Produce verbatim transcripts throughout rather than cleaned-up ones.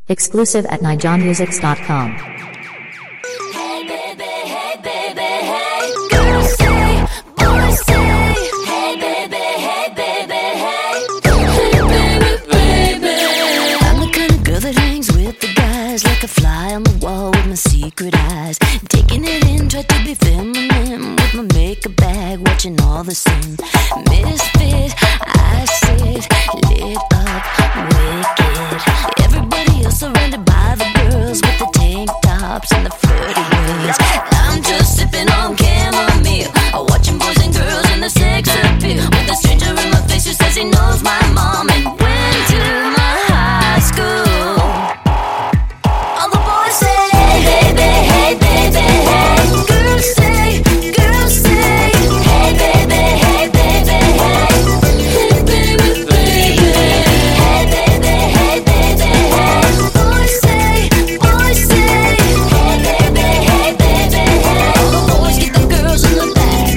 Exclusive at nijon musics dot com. Hey baby, hey baby, hey. Girls say, boys say. Hey baby, hey baby, hey. Hey baby, baby. I'm the kind of girl that hangs with the guys, like a fly on the wall with my secret eyes. Taking it in, try to be feminine with my makeup bag, watching all the sin. Misfit, I sit lit up, wicked. Everybody else surrounded by the girls with the tank tops and the flirty ways. I'm just sipping on chamomile, watching boys and girls in the sex appeal, with a stranger in my face who says he knows my mom and went to my high school. All the boys say, hey baby, hey baby, hey. Girls say, girls say, hey baby, hey baby, hey. Hey baby, baby. Hey baby, hey baby, hey. Boys say, boys say, hey baby, hey baby, hey. All the boys get the girls in the back.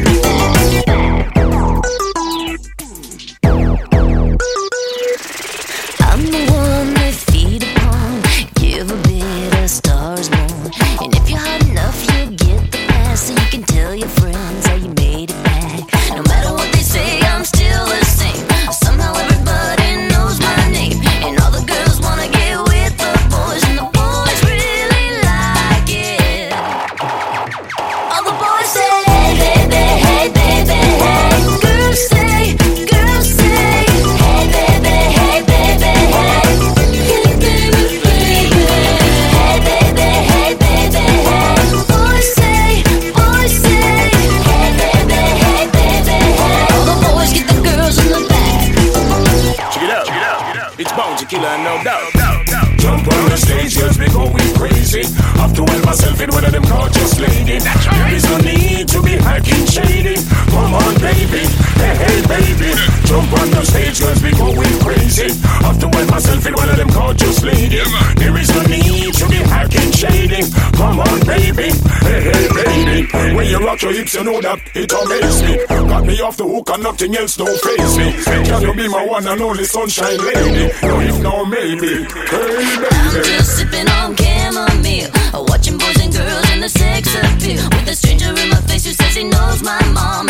I'm the one they feed upon, give a bit of stars more. And if you're hot enough, you'll get the pass, so you can tell your friends how you made it back. No matter what they say, I'm still the same. Somehow everybody knows my name, and all the girls wanna get with the boys, and the boys really like it. All the boys say, hey baby, hey baby, hey. Girls say, girls say, hey baby, hey baby, hey. Hey baby, baby. Hey baby, hey baby, hey. Boys say, boys say, hey baby, hey baby, hey. All the boys get the girls in the back. Check it out, check it out. It's Bounty Killer, no doubt. Jump on the stage, girls be going crazy. Have to help myself in one of them gorgeous ladies. There is no need to be hacking shady. Come on, baby, hey, hey, baby. Jump on the stage, girls be going crazy. Have to help myself in one of them gorgeous ladies. There is no need to be hacking shady. Come on, baby, hey, hey, baby. When you rock your hips, you know that it amazes me. Got me off the hook and nothing else don't face me. Can you be my one and only sunshine lady? No, if no, maybe. Hey, I'm just sipping on chamomile, watching boys and girls in the sex appeal, with a stranger in my face who says he knows my mom